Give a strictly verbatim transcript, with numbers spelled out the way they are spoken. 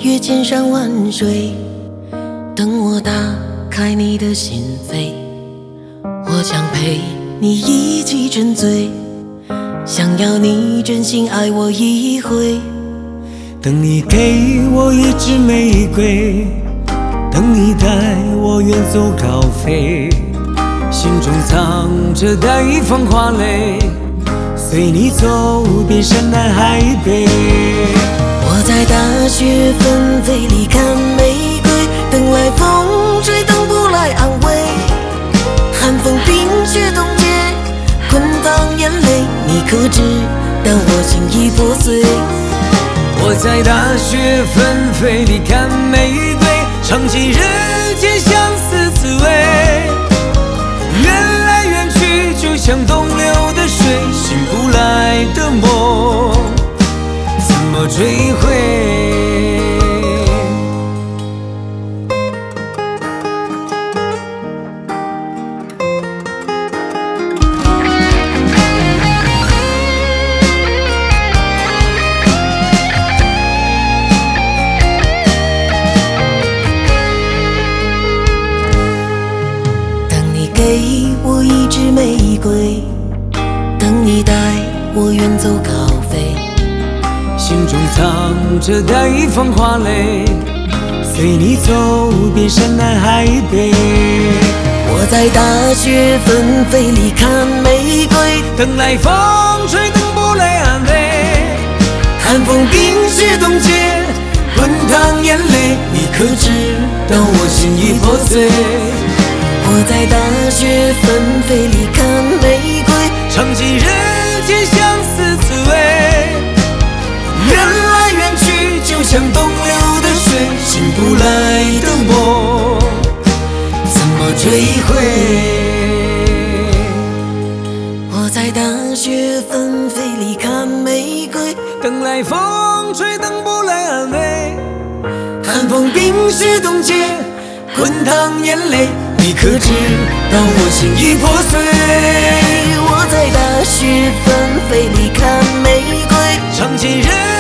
越千山万水，等我打开你的心扉，我将陪你一起沉醉，想要你真心爱我一回。 等你给我一支玫瑰，等你带我远走高飞，心中藏着待放花蕾，随你走遍山南海北。 我在大雪纷飞里看玫瑰，等来风吹，等不来安慰。寒风冰雪冻结，滚烫眼泪，你可知道我心已破碎？ 我在大雪纷飞里看玫瑰，尝尽人间相思滋味。缘来缘去，就像东流的水，醒不来的梦怎么追回？ 给我一支玫瑰，等你带我远走高飞， 心中藏着待放花蕾，随你走遍山南海北。 我在大雪纷飞里看玫瑰， 等来风吹，等不来安慰。 寒风冰雪冻结，滚烫眼泪，你可知道我心已破碎？我在大雪纷飞里看玫瑰， 尝尽人间相思滋味。缘来缘去，就像东流的水，醒不来的梦怎么追回？ 我在大雪纷飞里看玫瑰， 等来风吹，等不来安慰。 寒风冰雪冻结，滚烫眼泪，你可知道我心已破碎？我在大雪纷飞里看玫瑰， 尝尽人